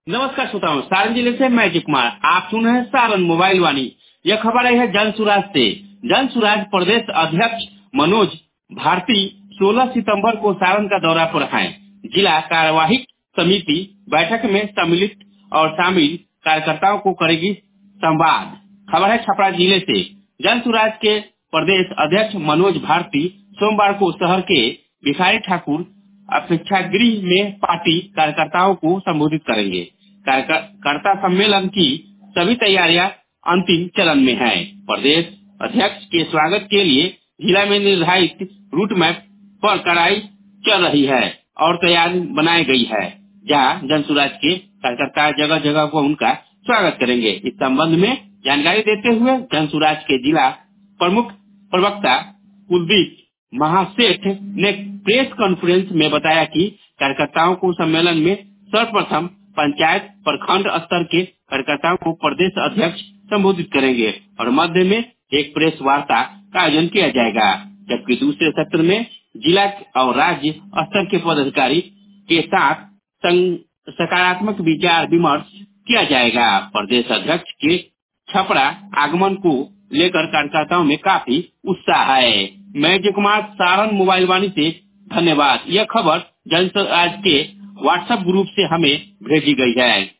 नमस्कार श्रोताओं, सारण जिले से मैं अजय कुमार। आप सुन रहे हैं सारण मोबाइल वाणी। यह खबर आई है जन सुराज से। जन सुराज प्रदेश अध्यक्ष मनोज भारती 16 सितंबर को सारण का दौरा पर हैं। जिला कार्यवाही समिति बैठक में सम्मिलित और शामिल कार्यकर्ताओं को करेगी संवाद। खबर है छपरा जिले से। जन सुराज के प्रदेश अध्यक्ष मनोज भारती सोमवार को शहर के भिखारी ठाकुर अपेक्षागृह में पार्टी कार्यकर्ताओं को संबोधित करेंगे। कार्यकर्ता सम्मेलन की सभी तैयारियां अंतिम चरण में है। प्रदेश अध्यक्ष के स्वागत के लिए जिला में निर्धारित रूट मैप पर कार्रवाई चल रही है और तैयारी बनाई गई है, जहां जनसुराज के कार्यकर्ता जगह जगह को उनका स्वागत करेंगे। इस संबंध में जानकारी देते हुए जनसुराज के जिला प्रमुख प्रवक्ता कुलदीप महासेठ ने प्रेस कॉन्फ्रेंस में बताया कि कार्यकर्ताओं को सम्मेलन में सर्वप्रथम पंचायत प्रखंड स्तर के कार्यकर्ताओं को प्रदेश अध्यक्ष संबोधित करेंगे और मध्य में एक प्रेस वार्ता का आयोजन किया जाएगा, जबकि दूसरे सत्र में जिला और राज्य स्तर के पदाधिकारी के साथ सकारात्मक विचार विमर्श किया जाएगा। प्रदेश अध्यक्ष के छपरा आगमन को लेकर कार्यकर्ताओं में काफी उत्साह है। मैं अजय कुमार, सारण मोबाइल वाणी से धन्यवाद। यह खबर जनसुराज के व्हाट्सएप ग्रुप से हमें भेजी गई है।